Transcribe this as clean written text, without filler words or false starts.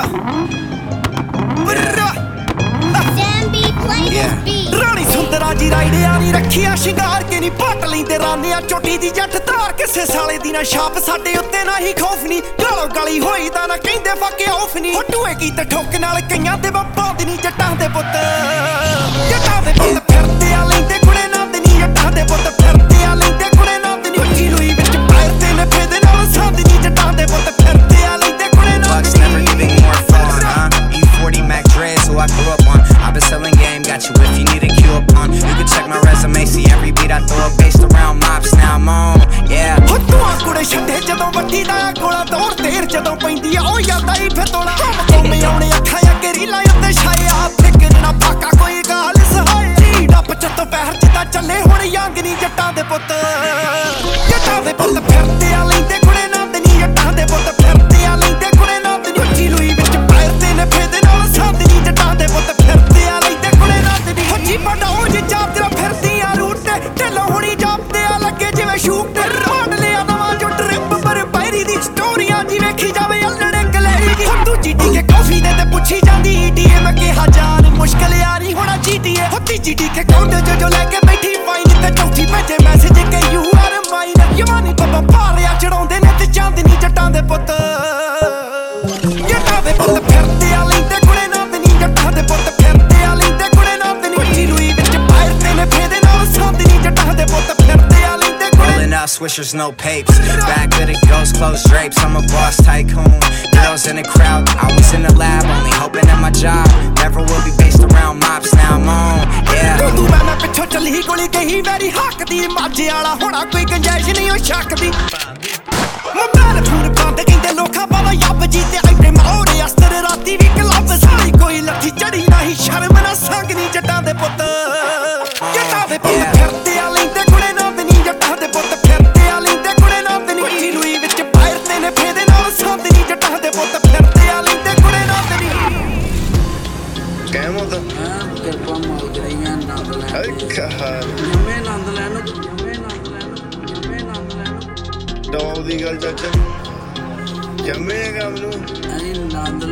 ਰਾਣੀ ਸੁੰਦਰਾ ਜੀ ਰਾਈਡਿਆ ਨੀ ਰੱਖਿਆ ਸ਼ਿੰਗਾਰ ਕੇ ਨੀ ਪੱਟ ਲੈਂਦੇ ਰਾਨਿਆ ਚੋਟੀ ਦੀ ਜੱਟ ਧਾਰ ਕਿਸੇ ਸਾਲੇ ਦੀ ਨਾ ਛਾਪ ਸਾਡੇ ਉੱਤੇ ਨਾ ਹੀ ਖੌਫ ਨੀ ਗਾਲੋ ਗਲੀ ਹੋਈ ਤਾਂ ਨਾ ਕਹਿੰਦੇ ਫੱਕੇ ਆਫ ਨੀ ਟੂਏ ਕੀਤੇ ਠੋਕ ਨਾਲ ਕਈਆਂ ਦੇ ਬਾਪਾਂ ਦੀ ਨੀ ਜੱਟਾਂ ਦੇ ਪੁੱਤ ਫਿਰਦੇ ਆ ਲੈਂਦੇ ਕੁੜੇ ਨੰਦ ਨੀ ਜੱਟਾਂ ਦੇ ਪੁੱਤ ਫਿਰਦੇ ਆ ਲੈਂਦੇ ਕੁੜੇ ਨੰਦ ਨੀ ਉੱਚੀ ਲੂਈ ਵਿੱਚ ਪੈਰ ਤੇ ਨੇ ਫੇਦੇ ਨਾਲ ਸੰਦ ਨੀ ਜੱਟਾਂ ਦੇ ਪੁੱਤ ਫਿਰਦੇ ਆ ਲੈਂਦੇ ਕੁੜੇ ਨੰਦ ਨੀ E40 Mac Dreads, who I grew up on. I've been selling game, got you if you need a cue up on. You can check my resume, see every beat I throw up based around mops. Now I'm on, yeah. ਹੁੱਤੂਆਂ ਕੁੜੇ ਛੱਡੇ ਜਦੋਂ ਵੱਡੀ ਦਾ ਗੋਲਾ ਤੋੜ ਤੇਰ ਜਦੋਂ ਪੈਂਦੀ ਆ ਉਹ ਯਾਦਾਂ ਹੀ ਫਿਰ ਤੋੜਾ ਕੋਮੇ ਆਉਣੇ ਅੱਖਾਂ ਅੱਗੇ ਰੀਲਾਂ ਉੱਤੇ ਛਾਇਆ ਫਿਕਰ ਨਾ ਫਾਕਾ ਕੋਈ ਗਾਲ ਸਹਾਇਆ ਜੀ ਡੱਪ ਚੱਤੋਂ ਪੈਰ ਜਿੱਦਾਂ ਚੱਲੇ ਹੁਣ ਯੰਗ ਨੀ ਜੱਟਾਂ ਦੇ ਪੁੱਤ ਫਿਰਦੇ ਆ ਲੈਂਦੇ ਕੁੜੇ ਨੰਦ ਨੀ ਜੱਟਾਂ ਦੇ ਪੁੱਤ ਫਿਰਦੇ ਆ ਲੈਂਦੇ ਕੁੜੇ ਨੰਦ ਨੀ ਉੱਚੀ ਲੂਈ ਵਿੱਚ ਪੈਰ ਤੇ ਨੇ ਫੇਦੇ ਨਾਲ ਸੰਦ ਨੀ ਜੱਟਾਂ ਦੇ ਪੁੱਤ ਫਿਰਦੇ ਆ ਲੈਂਦੇ ਕੁੜੇ ਨੰਦ ਨੀ ਉੱਚੀ ਪੜਾਉ ਜੀ ਚਾਪ ਤੇਰਾ ਫਿਰਦੀ ਆ ਰੂਟ ਤੇ ਢਿੱਲੋਂ ਹੁਣੀ ਜਾਪਦੇ ਆ ਲੱਗੇ ਜਿਵੇਂ ਸ਼ੂਕ ਤੇ ਰੋਡ ਲਿਆ ਨਵਾਂ ਜੋ ਟ੍ਰਿਪ ਪਰ ਪੈਰੀ ਦੀ ਸਟੋਰੀਆਂ ਜੀ ਵੇਖੀ ਜਾਵੇ ਅਲੜੇ ਗਲੇਰੀ ਦੀ ਦੂਜੀ ਟੀਕੇ ਕਾਫੀ ਦੇ ਤੇ ਪੁੱਛੀ ਜਾਂਦੀ ਈਟੀਏ ਮੈਂ ਕਿਹਾ ਜਾਨ ਮੁਸ਼ਕਿਲ ਯਾਰੀ ਹੋਣਾ ਜੀਟੀਏ ਤੀਜੀ ਟੀਕੇ ਕਾਊਂਟਰ ਜੋ ਲੈ ਕੇ ਬੈਠੀ ਫਾਈਨ ਤੇ ਚੌਥੀ ਭੇਜੇ ਮੈਸੇਜ ਕਿ ਯੂ ਆਰ ਮਾਈਨ ਯਵਾਨੀ ਬਾਬਾ ਭਾਰਿਆ ਚੜਾਉਂਦੇ ਨੇ ਤੇ ਚਾਂਦਨੀ ਜੱਟਾਂ ਦੇ ਪੁੱਤ ਫਿਰਦੇ ਆ ਲੈਂਦੇ ਕੁੜੇ ਨੰਦ ਨੀ ਜੱਟਾਂ ਦੇ ਪੁੱਤ ਫਿਰਦੇ ਆ ਲੈਂਦੇ ਕੁੜੇ ਨੰਦ ਨੀ ਉੱਚੀ ਲੂਈ ਵਿੱਚ ਪੈਰ ਤੇ ਨੇ ਫੇਦੇ ਨਾਲ ਸੰਦ ਨੀ ਜੱਟਾਂ ਦੇ ਪੁੱਤ ਫਿਰਦੇ ਆ ਲੈਂਦੇ Rolling out swishers, no papes. Back of the ghost, closed drapes. I'm a boss tycoon. Girls in the crowd, always in the lab, only hoping that my job never will be based around mops. Now I'm on, yeah. ਤੂੰ ਮੈਂ ਪਿੱਛੋਂ ਚੱਲੀ ਗੋਲੀ ਕਹੀ ਮੇਰੀ ਹੱਕ ਦੀ ਮਾਝੇ ਵਾਲਾ ਹੋਣਾ ਕੋਈ ਗੰਜਾਇਸ਼ ਨਹੀਂ ਉਹ ਸ਼ੱਕ ਦੀ ਮੋਬਾਈਲ ਫੋਨ ਬੰਦ ਕਹਿੰਦੇ ਲੋਕਾਂ ਬਾਵਾ ਯੱਬ ਜੀ ਤੇ ਐਡੇ ਮੌਰੇ ਅਸਤਰ ਰਾਤੀ ਵੀ ਕਲੱਬ ਸਾਰੀ ਕੋਈ ਲੱਥੀ ਚੜੀ ਨਹੀਂ ਸ਼ਰਮ ਨਾ ਸੰਗ ਨੀ ਜੱਟਾਂ ਦੇ ਪੁੱਤ ਫਿਰਦੇ ਆ ਲੈਂਦੇ ਕੁੜੇ ਨੰਦ ਨੀ ਜੱਟਾਂ ਦੇ ਪੁੱਤ ਫਿਰਦੇ ਆ ਲੈਂਦੇ ਕੁੜੇ ਨੰਦ ਨੀ ਉੱਚੀ ਲੂਈ ਵਿੱਚ ਪੈਰ ਤੇ ਨੇ ਫੇਦੇ ਨਾਲ ਸੰਦ ਨੀ ਜੱਟਾਂ ਦੇ ਪੁੱਤ ਫਿਰਦੇ ਆ ਲੈਂਦੇ ਕੁੜੇ ਨੰਦ ਨੀ ਕਹਿਮੋ ਤਾਂ ਕਿਰਪਾ ਮਾਲਕ ਰਹੀਆਂ ਨੰਦ ਲੈ ਜੰਮੇ ਨੰਦ ਲੈਣ ਜੰਮੇ ਨੰਦ ਲੈਣ ਡੌਬ ਦੀ ਗੱਲ ਚਾਚਾ ਜੰਮੇ ਕੰਮ ਨੂੰ ਅਸੀਂ ਨੰਦ